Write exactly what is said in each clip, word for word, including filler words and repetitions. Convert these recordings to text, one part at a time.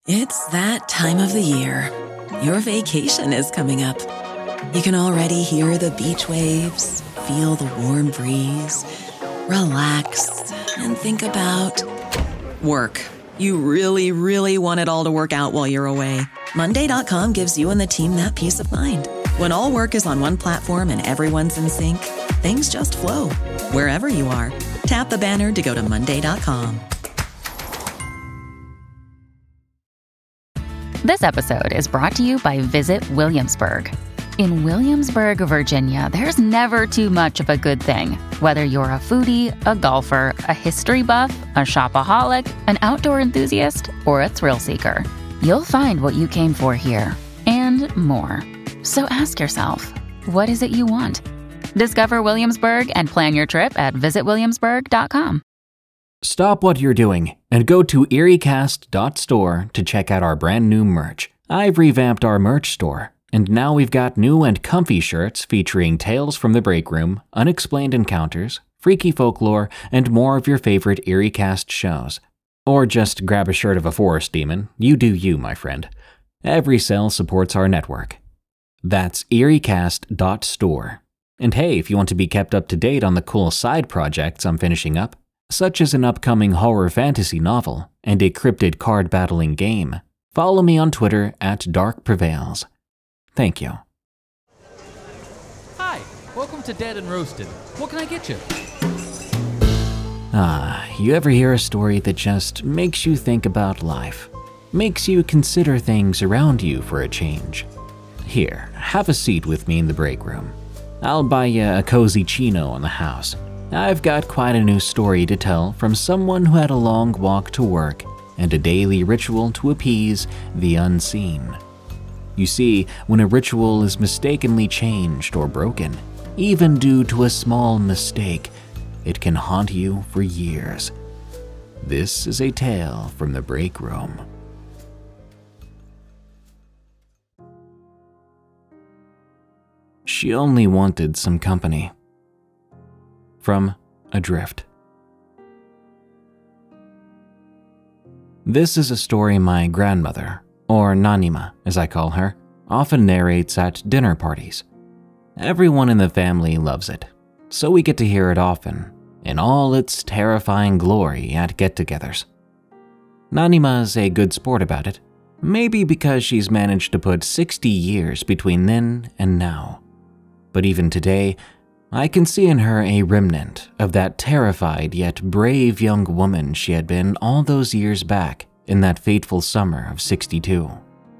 It's that time of the year. Your vacation is coming up. You can already hear the beach waves, feel the warm breeze, relax, and think about work. You really, really want it all to work out while you're away. Monday dot com gives you and the team that peace of mind. When all work is on one platform and everyone's in sync, things just flow. Wherever you are, tap the banner to go to Monday dot com. This episode is brought to you by Visit Williamsburg. In Williamsburg, Virginia, there's never too much of a good thing. Whether you're a foodie, a golfer, a history buff, a shopaholic, an outdoor enthusiast, or a thrill seeker, you'll find what you came for here and more. So ask yourself, what is it you want? Discover Williamsburg and plan your trip at visit williamsburg dot com. Stop what you're doing and go to erie cast dot store to check out our brand new merch. I've revamped our merch store, and now we've got new and comfy shirts featuring Tales from the Break Room, Unexplained Encounters, Freaky Folklore, and more of your favorite EerieCast shows. Or just grab a shirt of a forest demon. You do you, my friend. Every sale supports our network. That's erie cast dot store. And hey, if you want to be kept up to date on the cool side projects I'm finishing up, such as an upcoming horror fantasy novel and a cryptid card battling game, follow me on Twitter at Dark Prevails. Thank you. Hi, welcome to Dead and Roasted. What can I get you? Ah, you ever hear a story that just makes you think about life? Makes you consider things around you for a change? Here, have a seat with me in the break room. I'll buy you a cozy chino in the house. I've got quite a new story to tell from someone who had a long walk to work and a daily ritual to appease the unseen. You see, when a ritual is mistakenly changed or broken, even due to a small mistake, it can haunt you for years. This is a tale from the break room. She only wanted some company. From Adrift. This is a story my grandmother, or Nanima as I call her, often narrates at dinner parties. Everyone in the family loves it, so we get to hear it often, in all its terrifying glory at get-togethers. Nanima's a good sport about it, maybe because she's managed to put sixty years between then and now. But even today, I can see in her a remnant of that terrified yet brave young woman she had been all those years back in that fateful summer of sixty-two.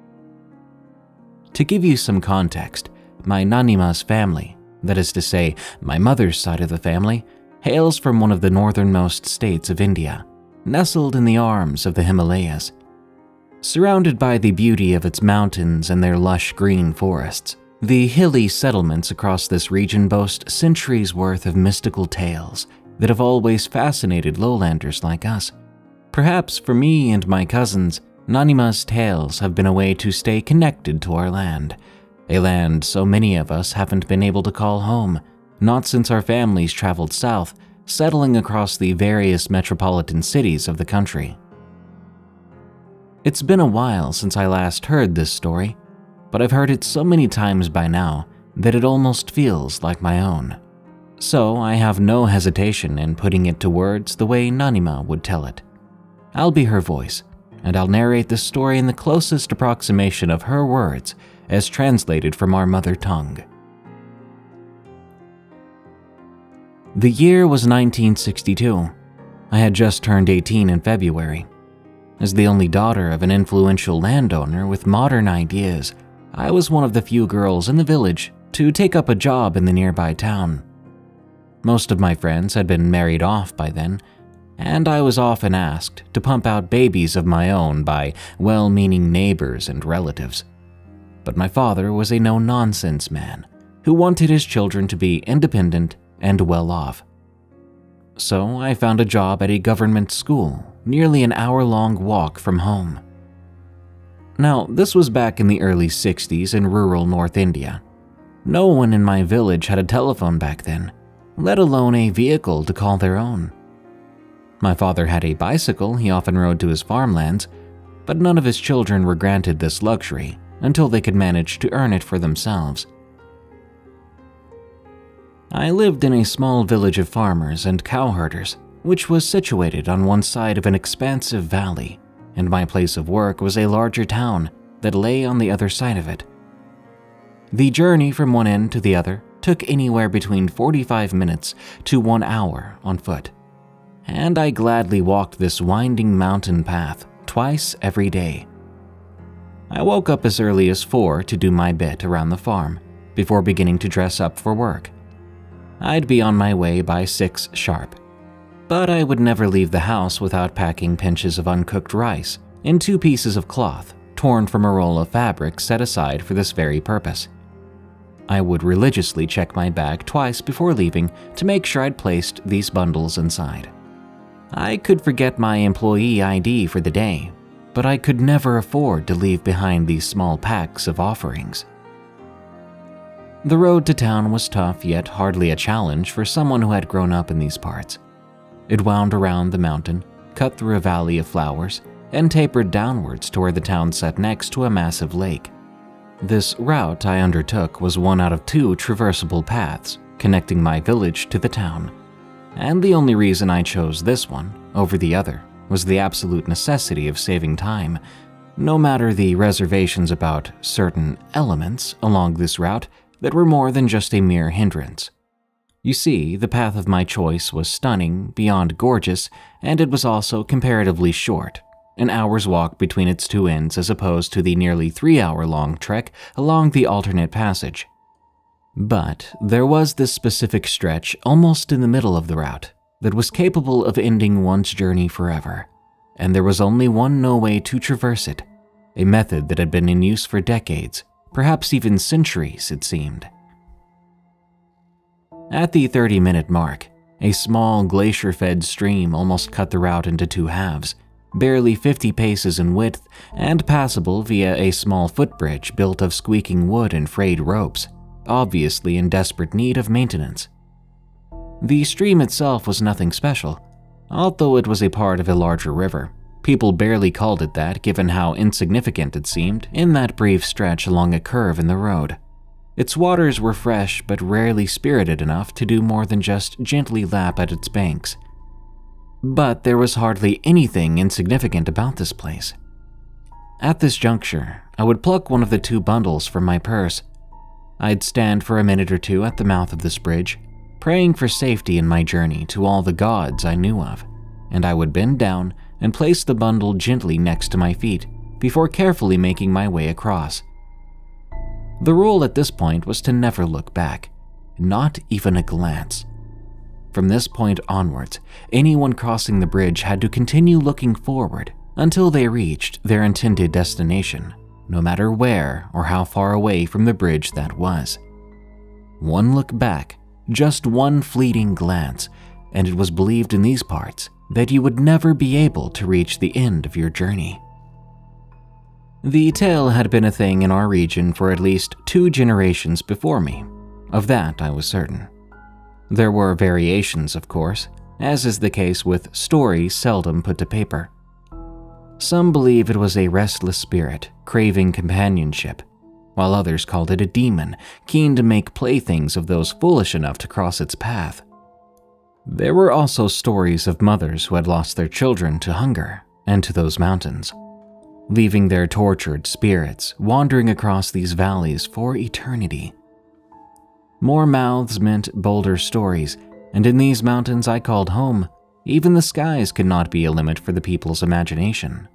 To give you some context, my Nanima's family, that is to say, my mother's side of the family, hails from one of the northernmost states of India, nestled in the arms of the Himalayas. Surrounded by the beauty of its mountains and their lush green forests, the hilly settlements across this region boast centuries' worth of mystical tales that have always fascinated lowlanders like us. Perhaps for me and my cousins, Nanima's tales have been a way to stay connected to our land, a land so many of us haven't been able to call home, not since our families traveled south, settling across the various metropolitan cities of the country. It's been a while since I last heard this story, but I've heard it so many times by now that it almost feels like my own. So I have no hesitation in putting it to words the way Nanima would tell it. I'll be her voice, and I'll narrate the story in the closest approximation of her words as translated from our mother tongue. The year was nineteen sixty-two. I had just turned eighteen in February. As the only daughter of an influential landowner with modern ideas, I was one of the few girls in the village to take up a job in the nearby town. Most of my friends had been married off by then, and I was often asked to pump out babies of my own by well-meaning neighbors and relatives. But my father was a no-nonsense man who wanted his children to be independent and well-off. So I found a job at a government school, nearly an hour-long walk from home. Now, this was back in the early sixties in rural North India. No one in my village had a telephone back then, let alone a vehicle to call their own. My father had a bicycle he often rode to his farmlands, but none of his children were granted this luxury until they could manage to earn it for themselves. I lived in a small village of farmers and cowherders, which was situated on one side of an expansive valley, and my place of work was a larger town that lay on the other side of it. The journey from one end to the other took anywhere between forty-five minutes to one hour on foot, and I gladly walked this winding mountain path twice every day. I woke up as early as four to do my bit around the farm before beginning to dress up for work. I'd be on my way by six sharp, but I would never leave the house without packing pinches of uncooked rice in two pieces of cloth torn from a roll of fabric set aside for this very purpose. I would religiously check my bag twice before leaving to make sure I'd placed these bundles inside. I could forget my employee I D for the day, but I could never afford to leave behind these small packs of offerings. The road to town was tough, yet hardly a challenge for someone who had grown up in these parts. It wound around the mountain, cut through a valley of flowers, and tapered downwards to where the town sat next to a massive lake. This route I undertook was one out of two traversable paths connecting my village to the town, and the only reason I chose this one over the other was the absolute necessity of saving time. No matter the reservations about certain elements along this route that were more than just a mere hindrance. You see, the path of my choice was stunning, beyond gorgeous, and it was also comparatively short, an hour's walk between its two ends as opposed to the nearly three-hour-long trek along the alternate passage. But there was this specific stretch almost in the middle of the route that was capable of ending one's journey forever, and there was only one no way to traverse it, a method that had been in use for decades, perhaps even centuries, it seemed. At the thirty-minute mark, a small glacier-fed stream almost cut the route into two halves, barely fifty paces in width and passable via a small footbridge built of squeaking wood and frayed ropes, obviously in desperate need of maintenance. The stream itself was nothing special, although it was a part of a larger river. People barely called it that given how insignificant it seemed in that brief stretch along a curve in the road. Its waters were fresh but rarely spirited enough to do more than just gently lap at its banks. But there was hardly anything insignificant about this place. At this juncture, I would pluck one of the two bundles from my purse. I'd stand for a minute or two at the mouth of this bridge, praying for safety in my journey to all the gods I knew of, and I would bend down and place the bundle gently next to my feet before carefully making my way across. The rule at this point was to never look back, not even a glance. From this point onwards, anyone crossing the bridge had to continue looking forward until they reached their intended destination, no matter where or how far away from the bridge that was. One look back, just one fleeting glance, and it was believed in these parts that you would never be able to reach the end of your journey. The tale had been a thing in our region for at least two generations before me. Of that I was certain. There were variations, of course, as is the case with stories seldom put to paper. Some believe it was a restless spirit craving companionship, while others called it a demon keen to make playthings of those foolish enough to cross its path. There were also stories of mothers who had lost their children to hunger and to those mountains, leaving their tortured spirits wandering across these valleys for eternity. More mouths meant bolder stories, and in these mountains I called home, even the skies could not be a limit for the people's imagination.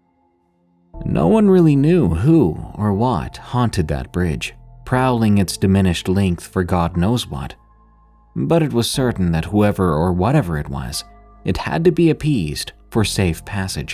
No one really knew who or what haunted that bridge, prowling its diminished length for God knows what. But it was certain that whoever or whatever it was, it had to be appeased for safe passage.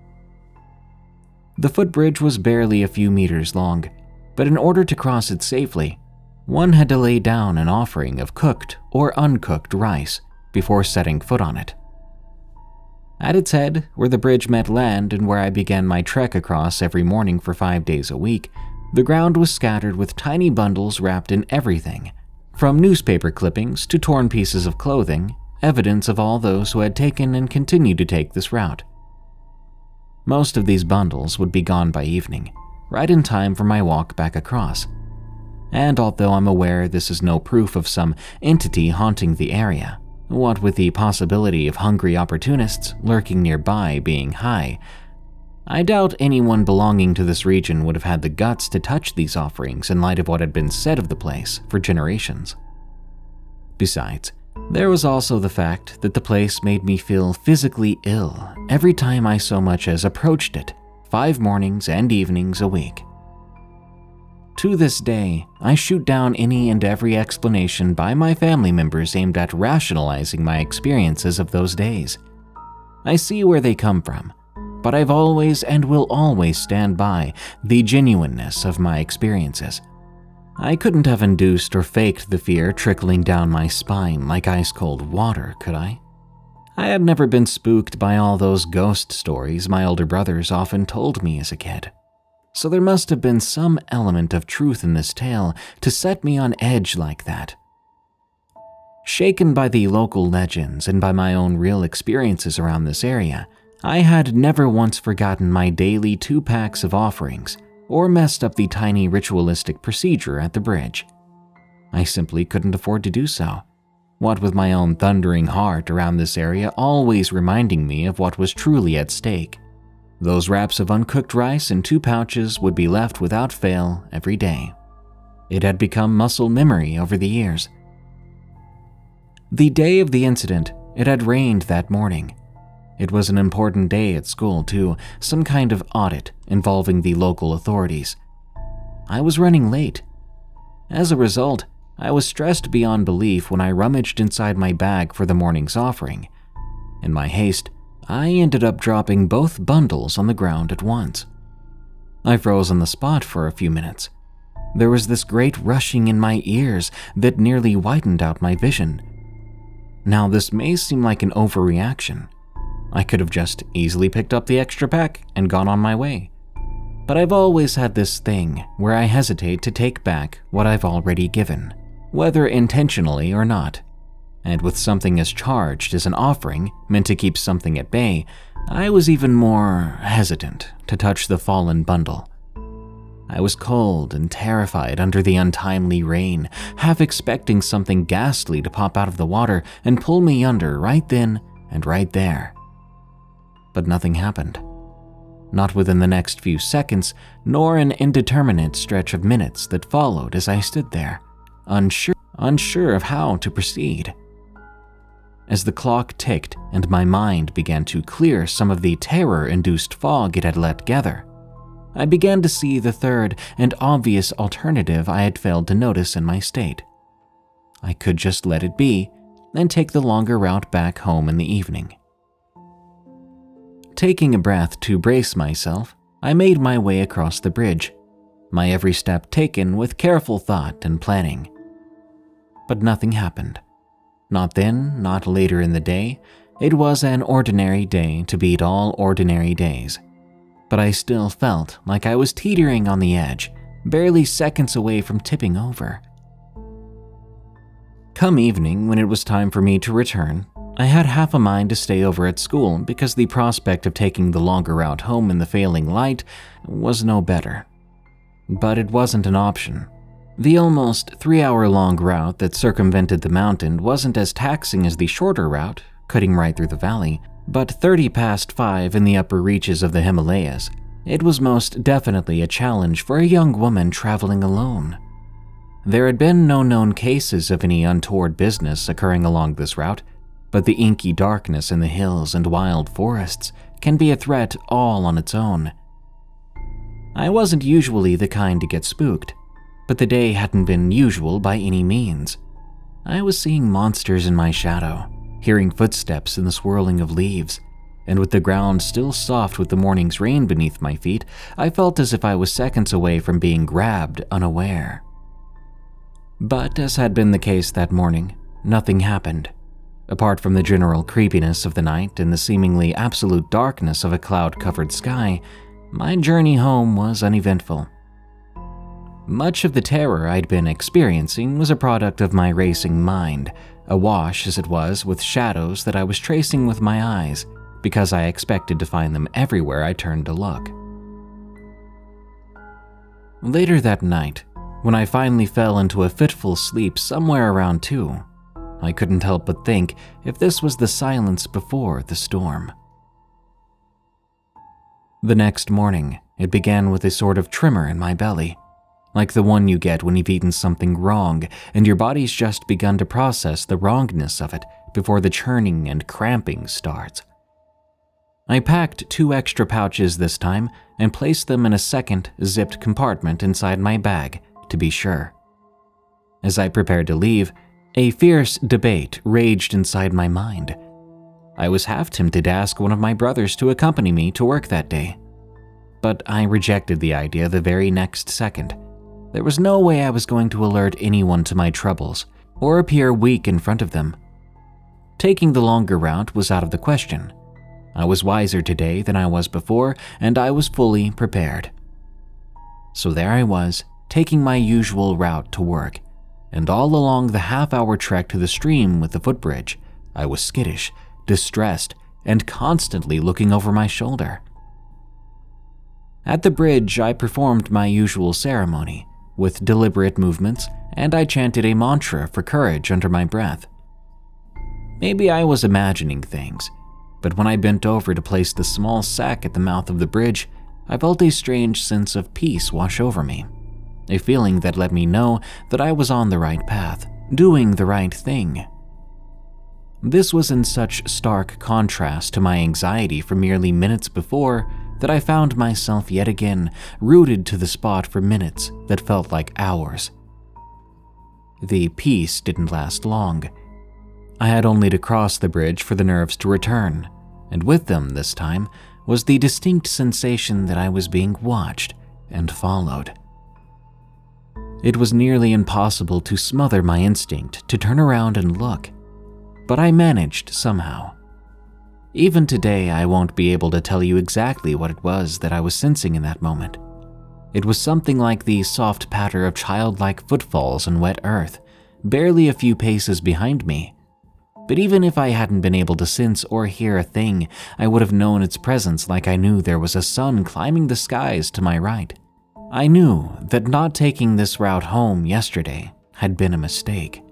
The footbridge was barely a few meters long, but in order to cross it safely, one had to lay down an offering of cooked or uncooked rice before setting foot on it. At its head, where the bridge met land and where I began my trek across every morning for five days a week, the ground was scattered with tiny bundles wrapped in everything, from newspaper clippings to torn pieces of clothing, evidence of all those who had taken and continued to take this route. Most of these bundles would be gone by evening, right in time for my walk back across. And although I'm aware this is no proof of some entity haunting the area, what with the possibility of hungry opportunists lurking nearby being high, I doubt anyone belonging to this region would have had the guts to touch these offerings in light of what had been said of the place for generations. Besides, there was also the fact that the place made me feel physically ill every time I so much as approached it, five mornings and evenings a week. To this day, I shoot down any and every explanation by my family members aimed at rationalizing my experiences of those days. I see where they come from, but I've always and will always stand by the genuineness of my experiences. I couldn't have induced or faked the fear trickling down my spine like ice-cold water, could I? I had never been spooked by all those ghost stories my older brothers often told me as a kid. So there must have been some element of truth in this tale to set me on edge like that. Shaken by the local legends and by my own real experiences around this area, I had never once forgotten my daily two packs of offerings or messed up the tiny ritualistic procedure at the bridge. I simply couldn't afford to do so, what with my own thundering heart around this area always reminding me of what was truly at stake. Those wraps of uncooked rice in two pouches would be left without fail every day. It had become muscle memory over the years. The day of the incident, it had rained that morning. It was an important day at school too, some kind of audit involving the local authorities. I was running late. As a result, I was stressed beyond belief when I rummaged inside my bag for the morning's offering. In my haste, I ended up dropping both bundles on the ground at once. I froze on the spot for a few minutes. There was this great rushing in my ears that nearly whitened out my vision. Now, this may seem like an overreaction. I could have just easily picked up the extra pack and gone on my way. But I've always had this thing where I hesitate to take back what I've already given, whether intentionally or not. And with something as charged as an offering meant to keep something at bay, I was even more hesitant to touch the fallen bundle. I was cold and terrified under the untimely rain, half expecting something ghastly to pop out of the water and pull me under right then and right there. But nothing happened. Not within the next few seconds, nor an indeterminate stretch of minutes that followed as I stood there, unsure, unsure of how to proceed. As the clock ticked and my mind began to clear some of the terror-induced fog it had let gather, I began to see the third and obvious alternative I had failed to notice in my state. I could just let it be and take the longer route back home in the evening. Taking a breath to brace myself, I made my way across the bridge, my every step taken with careful thought and planning. But nothing happened. Not then, not later in the day. It was an ordinary day to beat all ordinary days. But I still felt like I was teetering on the edge, barely seconds away from tipping over. Come evening, when it was time for me to return, I had half a mind to stay over at school because the prospect of taking the longer route home in the failing light was no better. But it wasn't an option. The almost three-hour-long route that circumvented the mountain wasn't as taxing as the shorter route, cutting right through the valley, but thirty past five in the upper reaches of the Himalayas, it was most definitely a challenge for a young woman traveling alone. There had been no known cases of any untoward business occurring along this route, but the inky darkness in the hills and wild forests can be a threat all on its own. I wasn't usually the kind to get spooked, but the day hadn't been usual by any means. I was seeing monsters in my shadow, hearing footsteps in the swirling of leaves, and with the ground still soft with the morning's rain beneath my feet, I felt as if I was seconds away from being grabbed unaware. But as had been the case that morning, nothing happened. Apart from the general creepiness of the night and the seemingly absolute darkness of a cloud-covered sky, my journey home was uneventful. Much of the terror I'd been experiencing was a product of my racing mind, awash as it was with shadows that I was tracing with my eyes, because I expected to find them everywhere I turned to look. Later that night, when I finally fell into a fitful sleep somewhere around two, I couldn't help but think if this was the silence before the storm. The next morning, it began with a sort of tremor in my belly, like the one you get when you've eaten something wrong and your body's just begun to process the wrongness of it before the churning and cramping starts. I packed two extra pouches this time and placed them in a second zipped compartment inside my bag to be sure. As I prepared to leave, a fierce debate raged inside my mind. I was half tempted to ask one of my brothers to accompany me to work that day, but I rejected the idea the very next second. There was no way I was going to alert anyone to my troubles or appear weak in front of them. Taking the longer route was out of the question. I was wiser today than I was before, and I was fully prepared. So there I was, taking my usual route to work, and all along the half-hour trek to the stream with the footbridge, I was skittish, distressed, and constantly looking over my shoulder. At the bridge, I performed my usual ceremony, with deliberate movements, and I chanted a mantra for courage under my breath. Maybe I was imagining things, but when I bent over to place the small sack at the mouth of the bridge, I felt a strange sense of peace wash over me, a feeling that let me know that I was on the right path, doing the right thing. This was in such stark contrast to my anxiety from merely minutes before that I found myself yet again rooted to the spot for minutes that felt like hours. The peace didn't last long. I had only to cross the bridge for the nerves to return, and with them this time was the distinct sensation that I was being watched and followed. It was nearly impossible to smother my instinct to turn around and look, but I managed somehow. Even today, I won't be able to tell you exactly what it was that I was sensing in that moment. It was something like the soft patter of childlike footfalls on wet earth, barely a few paces behind me. But even if I hadn't been able to sense or hear a thing, I would have known its presence like I knew there was a sun climbing the skies to my right. I knew that not taking this route home yesterday had been a mistake.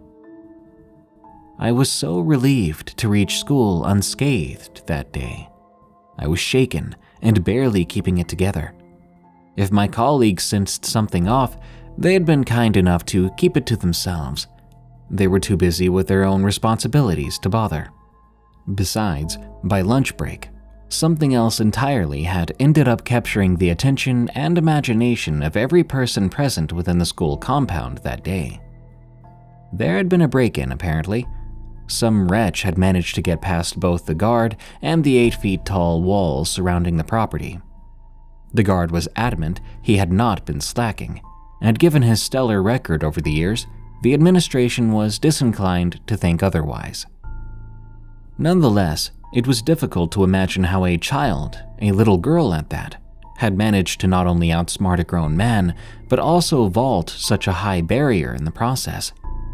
I was so relieved to reach school unscathed that day. I was shaken and barely keeping it together. If my colleagues sensed something off, they had been kind enough to keep it to themselves. They were too busy with their own responsibilities to bother. Besides, by lunch break, something else entirely had ended up capturing the attention and imagination of every person present within the school compound that day. There had been a break-in, apparently. Some wretch had managed to get past both the guard and the eight feet tall walls surrounding the property. The guard was adamant he had not been slacking, and given his stellar record over the years, the administration was disinclined to think otherwise. Nonetheless, it was difficult to imagine how a child, a little girl at that, had managed to not only outsmart a grown man, but also vault such a high barrier in the process.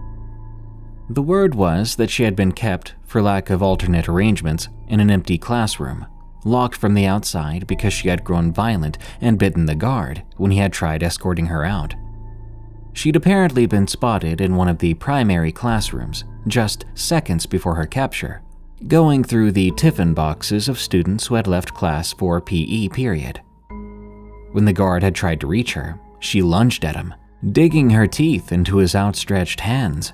The word was that she had been kept, for lack of alternate arrangements, in an empty classroom, locked from the outside because she had grown violent and bitten the guard when he had tried escorting her out. She'd apparently been spotted in one of the primary classrooms, just seconds before her capture, going through the tiffin boxes of students who had left class for P E period. When the guard had tried to reach her, she lunged at him, digging her teeth into his outstretched hands.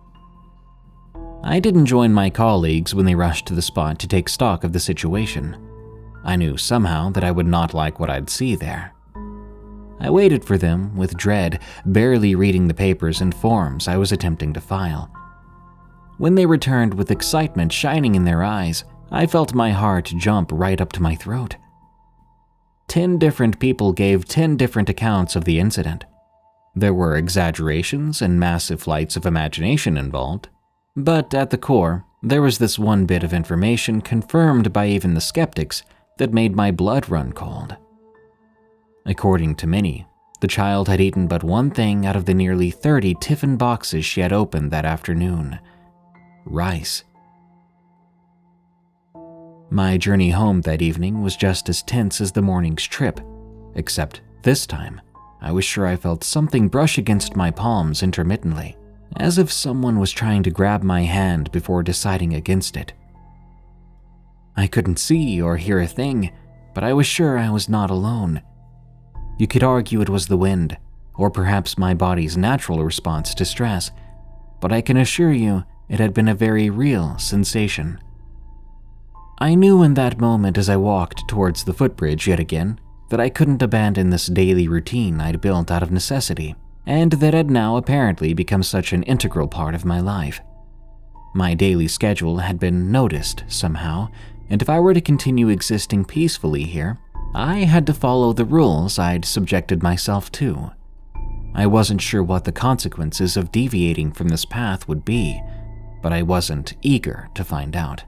I didn't join my colleagues when they rushed to the spot to take stock of the situation. I knew somehow that I would not like what I'd see there. I waited for them with dread, barely reading the papers and forms I was attempting to file. When they returned with excitement shining in their eyes, I felt my heart jump right up to my throat. Ten different people gave ten different accounts of the incident. There were exaggerations and massive flights of imagination involved, but at the core, there was this one bit of information confirmed by even the skeptics that made my blood run cold. According to many, the child had eaten but one thing out of the nearly thirty tiffin boxes she had opened that afternoon: rice. My journey home that evening was just as tense as the morning's trip, except this time, I was sure I felt something brush against my palms intermittently, as if someone was trying to grab my hand before deciding against it. I couldn't see or hear a thing, but I was sure I was not alone. You could argue it was the wind, or perhaps my body's natural response to stress, but I can assure you it had been a very real sensation. I knew in that moment as I walked towards the footbridge yet again that I couldn't abandon this daily routine I'd built out of necessity, and that had now apparently become such an integral part of my life. My daily schedule had been noticed somehow, and if I were to continue existing peacefully here, I had to follow the rules I'd subjected myself to. I wasn't sure what the consequences of deviating from this path would be, but I wasn't eager to find out.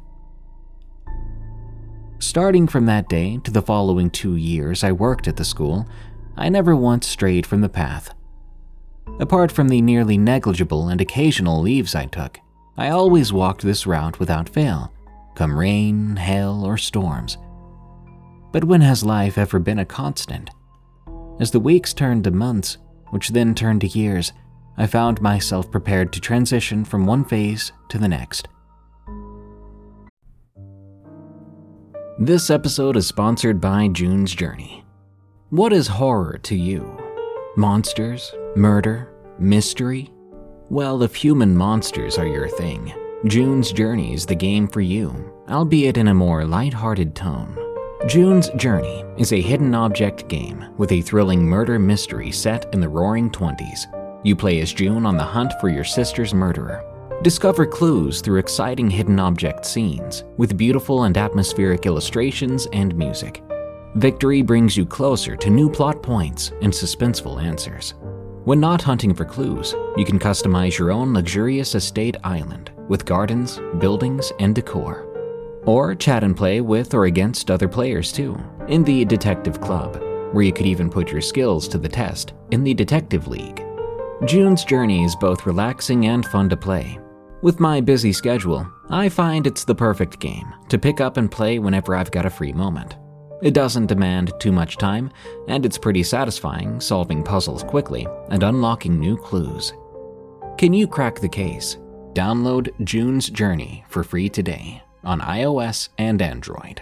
Starting from that day to the following two years I worked at the school, I never once strayed from the path. Apart from the nearly negligible and occasional leaves I took, I always walked this route without fail, come rain, hail, or storms. But when has life ever been a constant? As the weeks turned to months, which then turned to years, I found myself prepared to transition from one phase to the next. This episode is sponsored by June's Journey. What is horror to you? Monsters? Murder? Mystery? Well, if human monsters are your thing, June's Journey is the game for you, albeit in a more lighthearted tone. June's Journey is a hidden object game with a thrilling murder mystery set in the roaring twenties. You play as June on the hunt for your sister's murderer. Discover clues through exciting hidden object scenes with beautiful and atmospheric illustrations and music. Victory brings you closer to new plot points and suspenseful answers. When not hunting for clues, you can customize your own luxurious estate island with gardens, buildings, and decor. Or chat and play with or against other players too, in the Detective Club, where you could even put your skills to the test in the Detective League. June's Journey is both relaxing and fun to play. With my busy schedule, I find it's the perfect game to pick up and play whenever I've got a free moment. It doesn't demand too much time, and it's pretty satisfying solving puzzles quickly and unlocking new clues. Can you crack the case? Download June's Journey for free today on iOS and Android.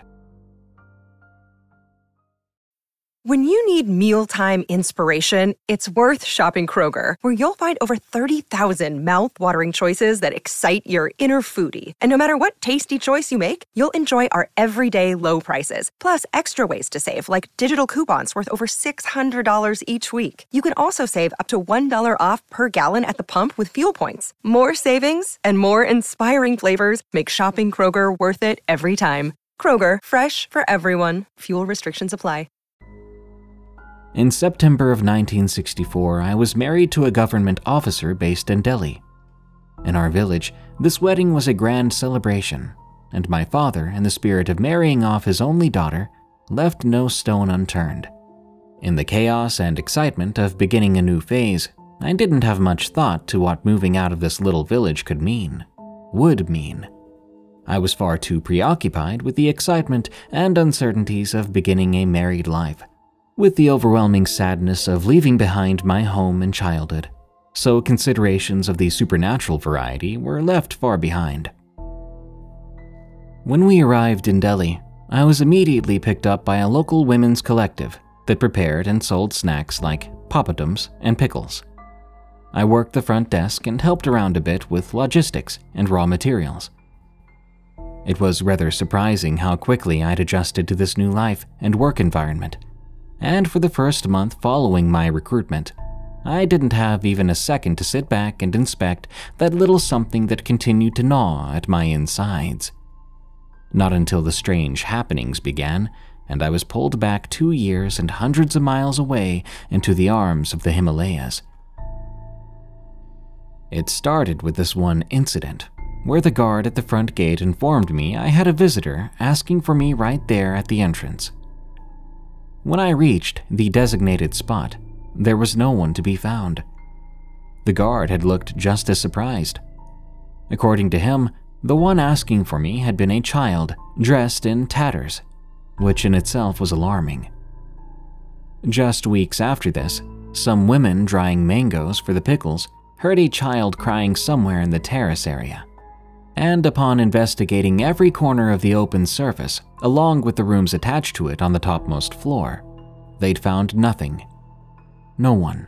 When you need mealtime inspiration, it's worth shopping Kroger, where you'll find over thirty thousand mouth-watering choices that excite your inner foodie. And no matter what tasty choice you make, you'll enjoy our everyday low prices, plus extra ways to save, like digital coupons worth over six hundred dollars each week. You can also save up to one dollar off per gallon at the pump with fuel points. More savings and more inspiring flavors make shopping Kroger worth it every time. Kroger, fresh for everyone. Fuel restrictions apply. In September of nineteen sixty-four, I was married to a government officer based in Delhi. In our village, this wedding was a grand celebration, and my father, in the spirit of marrying off his only daughter, left no stone unturned. In the chaos and excitement of beginning a new phase, I didn't have much thought to what moving out of this little village could mean, would mean. I was far too preoccupied with the excitement and uncertainties of beginning a married life, with the overwhelming sadness of leaving behind my home and childhood, so considerations of the supernatural variety were left far behind. When we arrived in Delhi, I was immediately picked up by a local women's collective that prepared and sold snacks like papadums and pickles. I worked the front desk and helped around a bit with logistics and raw materials. It was rather surprising how quickly I'd adjusted to this new life and work environment. And for the first month following my recruitment, I didn't have even a second to sit back and inspect that little something that continued to gnaw at my insides. Not until the strange happenings began, and I was pulled back two years and hundreds of miles away into the arms of the Himalayas. It started with this one incident, where the guard at the front gate informed me I had a visitor asking for me right there at the entrance. When I reached the designated spot, there was no one to be found. The guard had looked just as surprised. According to him, The one asking for me had been a child dressed in tatters, which in itself was alarming. Just weeks after this, some women drying mangoes for the pickles heard a child crying somewhere in the terrace area. And upon investigating every corner of the open surface, along with the rooms attached to it on the topmost floor, they'd found nothing. No one.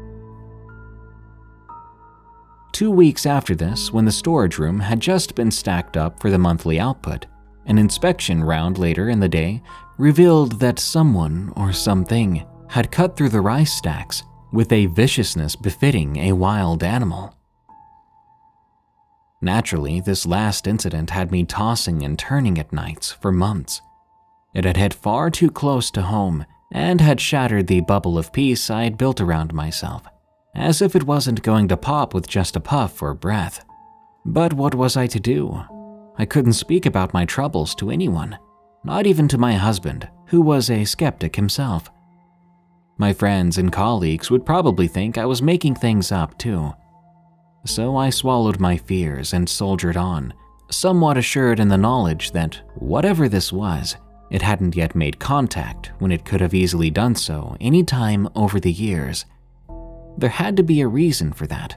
Two weeks after this, when the storage room had just been stacked up for the monthly output, an inspection round later in the day revealed that someone or something had cut through the rice stacks with a viciousness befitting a wild animal. Naturally, this last incident had me tossing and turning at nights for months. It had hit far too close to home and had shattered the bubble of peace I had built around myself, as if it wasn't going to pop with just a puff or breath. But what was I to do? I couldn't speak about my troubles to anyone, not even to my husband, who was a skeptic himself. My friends and colleagues would probably think I was making things up too. So I swallowed my fears and soldiered on, somewhat assured in the knowledge that whatever this was, it hadn't yet made contact when it could have easily done so any time over the years. There had to be a reason for that.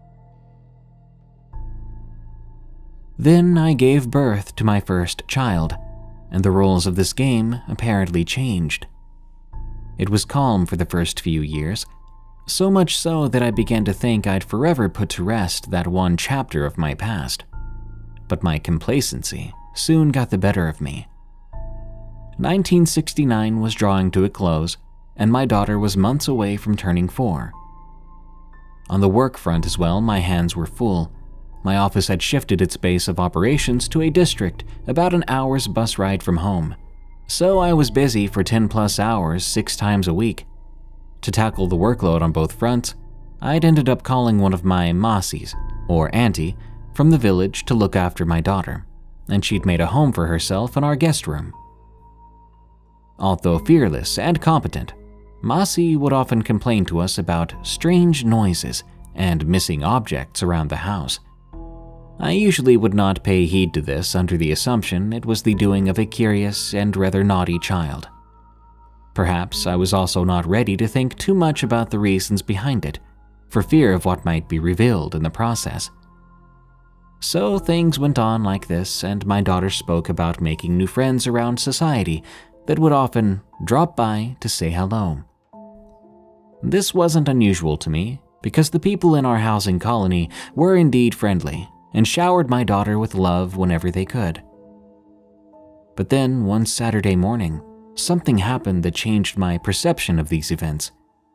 Then I gave birth to my first child, and the rules of this game apparently changed. It was calm for the first few years, so much so that I began to think I'd forever put to rest that one chapter of my past. But my complacency soon got the better of me. nineteen sixty-nine was drawing to a close, and my daughter was months away from turning four. On the work front as well, my hands were full. My office had shifted its base of operations to a district about an hour's bus ride from home, so I was busy for ten plus hours six times a week. To tackle the workload on both fronts, I'd ended up calling one of my masies, or auntie, from the village to look after my daughter, and she'd made a home for herself in our guest room. Although fearless and competent, Masi would often complain to us about strange noises and missing objects around the house. I usually would not pay heed to this under the assumption it was the doing of a curious and rather naughty child. Perhaps I was also not ready to think too much about the reasons behind it, for fear of what might be revealed in the process. So things went on like this, and my daughter spoke about making new friends around society that would often drop by to say hello. This wasn't unusual to me, because the people in our housing colony were indeed friendly and showered my daughter with love whenever they could. But then, one Saturday morning, something happened that changed my perception of these events.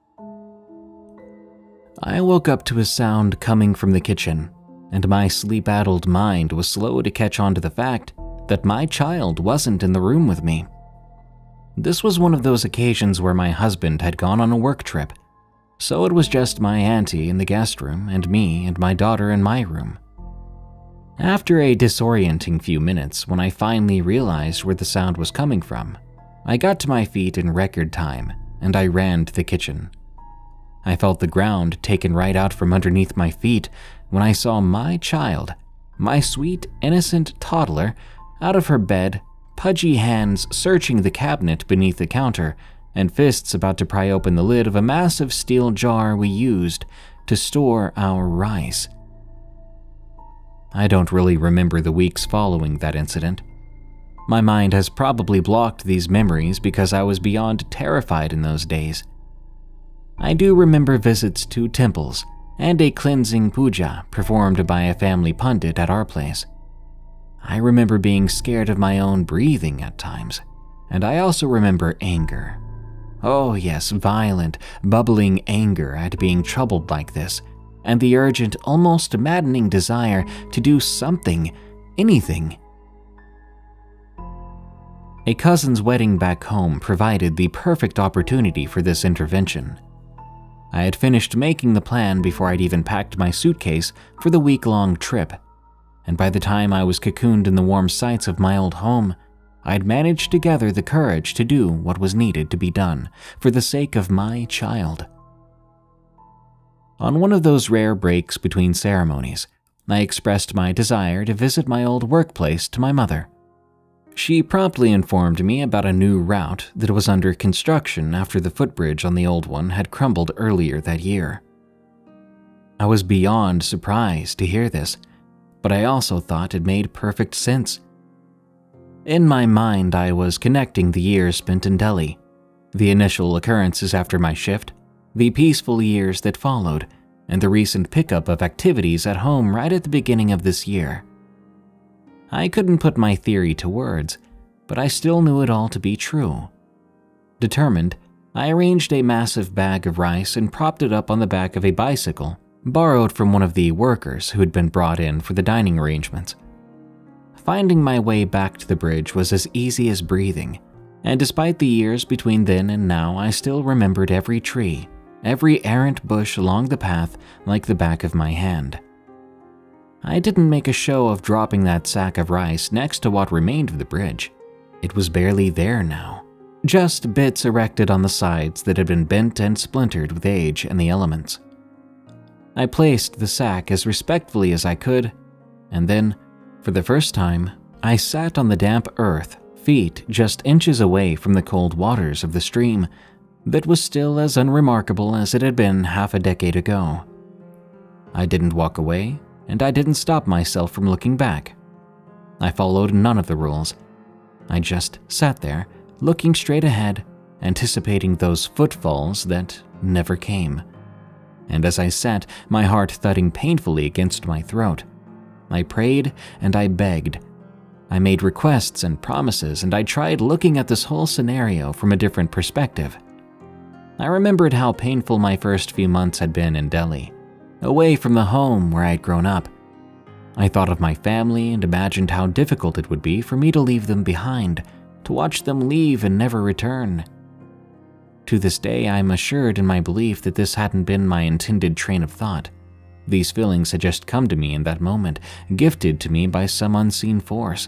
I woke up to a sound coming from the kitchen, and my sleep-addled mind was slow to catch on to the fact that my child wasn't in the room with me. This was one of those occasions where my husband had gone on a work trip, so it was just my auntie in the guest room and me and my daughter in my room. After a disorienting few minutes, when I finally realized where the sound was coming from, I got to my feet in record time and I ran to the kitchen. I felt the ground taken right out from underneath my feet when I saw my child, my sweet, innocent toddler, out of her bed, pudgy hands searching the cabinet beneath the counter, and fists about to pry open the lid of a massive steel jar we used to store our rice. I don't really remember the weeks following that incident. My mind has probably blocked these memories because I was beyond terrified in those days. I do remember visits to temples and a cleansing puja performed by a family pundit at our place. I remember being scared of my own breathing at times, and I also remember anger. Oh yes, violent, bubbling anger at being troubled like this, and the urgent, almost maddening desire to do something, anything. A cousin's wedding back home provided the perfect opportunity for this intervention. I had finished making the plan before I'd even packed my suitcase for the week-long trip, and by the time I was cocooned in the warm sights of my old home, I'd managed to gather the courage to do what was needed to be done for the sake of my child. On one of those rare breaks between ceremonies, I expressed my desire to visit my old workplace to my mother. She promptly informed me about a new route that was under construction after the footbridge on the old one had crumbled earlier that year. I was beyond surprised to hear this, but I also thought it made perfect sense. In my mind, I was connecting the years spent in Delhi, the initial occurrences after my shift, the peaceful years that followed, and the recent pickup of activities at home right at the beginning of this year. I couldn't put my theory to words, but I still knew it all to be true. Determined, I arranged a massive bag of rice and propped it up on the back of a bicycle, borrowed from one of the workers who had been brought in for the dining arrangements. Finding my way back to the bridge was as easy as breathing, and despite the years between then and now, I still remembered every tree, every errant bush along the path like the back of my hand. I didn't make a show of dropping that sack of rice next to what remained of the bridge. It was barely there now, just bits erected on the sides that had been bent and splintered with age and the elements. I placed the sack as respectfully as I could, and then, for the first time, I sat on the damp earth, feet just inches away from the cold waters of the stream that was still as unremarkable as it had been half a decade ago. I didn't walk away, and I didn't stop myself from looking back. I followed none of the rules. I just sat there, looking straight ahead, anticipating those footfalls that never came. And as I sat, my heart thudding painfully against my throat, I prayed and I begged. I made requests and promises, and I tried looking at this whole scenario from a different perspective. I remembered how painful my first few months had been in Delhi, away from the home where I'd grown up. I thought of my family and imagined how difficult it would be for me to leave them behind, to watch them leave and never return. To this day, I'm assured in my belief that this hadn't been my intended train of thought. These feelings had just come to me in that moment, gifted to me by some unseen force.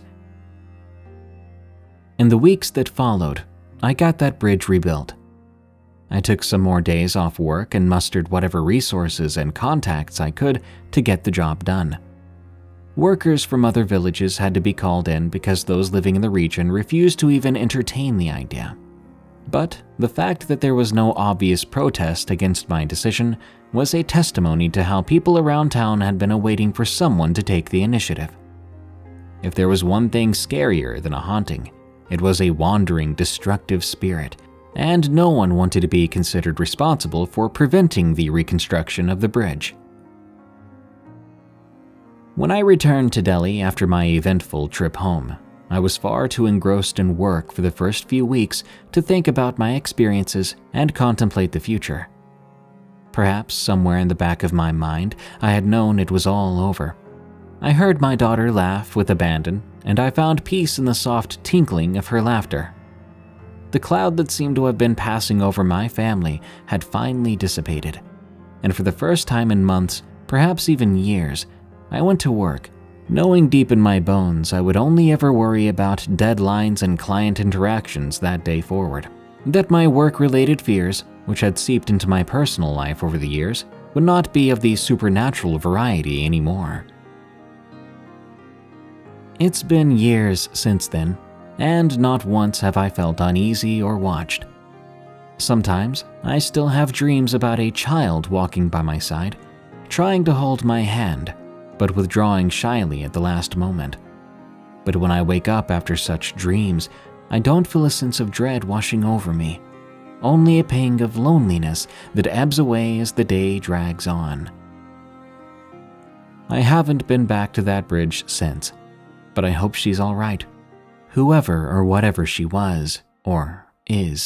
In the weeks that followed, I got that bridge rebuilt. I took some more days off work and mustered whatever resources and contacts I could to get the job done. Workers from other villages had to be called in because those living in the region refused to even entertain the idea. But the fact that there was no obvious protest against my decision was a testimony to how people around town had been awaiting for someone to take the initiative. If there was one thing scarier than a haunting, it was a wandering, destructive spirit, and no one wanted to be considered responsible for preventing the reconstruction of the bridge. When I returned to Delhi after my eventful trip home, I was far too engrossed in work for the first few weeks to think about my experiences and contemplate the future. Perhaps somewhere in the back of my mind, I had known it was all over. I heard my daughter laugh with abandon, and I found peace in the soft tinkling of her laughter. The cloud that seemed to have been passing over my family had finally dissipated, and for the first time in months, perhaps even years, I went to work, knowing deep in my bones I would only ever worry about deadlines and client interactions that day forward, that my work-related fears, which had seeped into my personal life over the years, would not be of the supernatural variety anymore. It's been years since then, and not once have I felt uneasy or watched. Sometimes I still have dreams about a child walking by my side, trying to hold my hand, but withdrawing shyly at the last moment. But when I wake up after such dreams, I don't feel a sense of dread washing over me, only a pang of loneliness that ebbs away as the day drags on. I haven't been back to that bridge since, but I hope she's all right, whoever or whatever she was or is.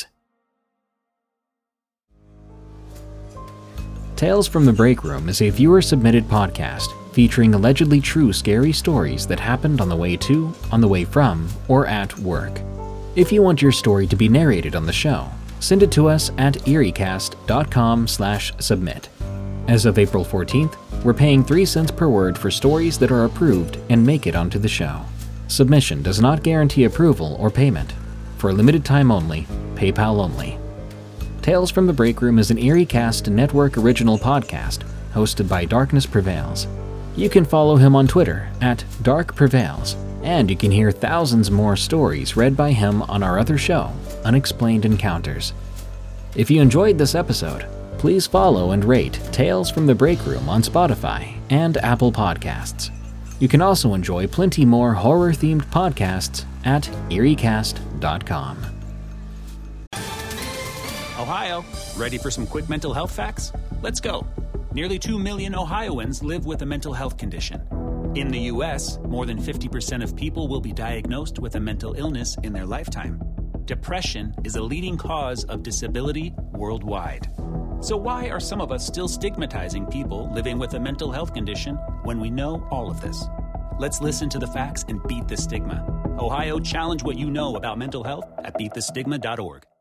Tales from the Break Room is a viewer-submitted podcast featuring allegedly true scary stories that happened on the way to, on the way from, or at work. If you want your story to be narrated on the show, send it to us at eeriecast.com slash submit. As of April fourteenth, we're paying three cents per word for stories that are approved and make it onto the show. Submission does not guarantee approval or payment. For a limited time only, PayPal only. Tales from the Break Room is an EerieCast Network original podcast hosted by Darkness Prevails. You can follow him on Twitter at Dark Prevails, and you can hear thousands more stories read by him on our other show, Unexplained Encounters. If you enjoyed this episode, please follow and rate Tales from the Break Room on Spotify and Apple Podcasts. You can also enjoy plenty more horror-themed podcasts at eerie cast dot com. Ohio, ready for some quick mental health facts? Let's go. Nearly two million Ohioans live with a mental health condition. In the U S, more than fifty percent of people will be diagnosed with a mental illness in their lifetime. Depression is a leading cause of disability worldwide. So why are some of us still stigmatizing people living with a mental health condition when we know all of this? Let's listen to the facts and beat the stigma. Ohio, challenge what you know about mental health at beat the stigma dot org.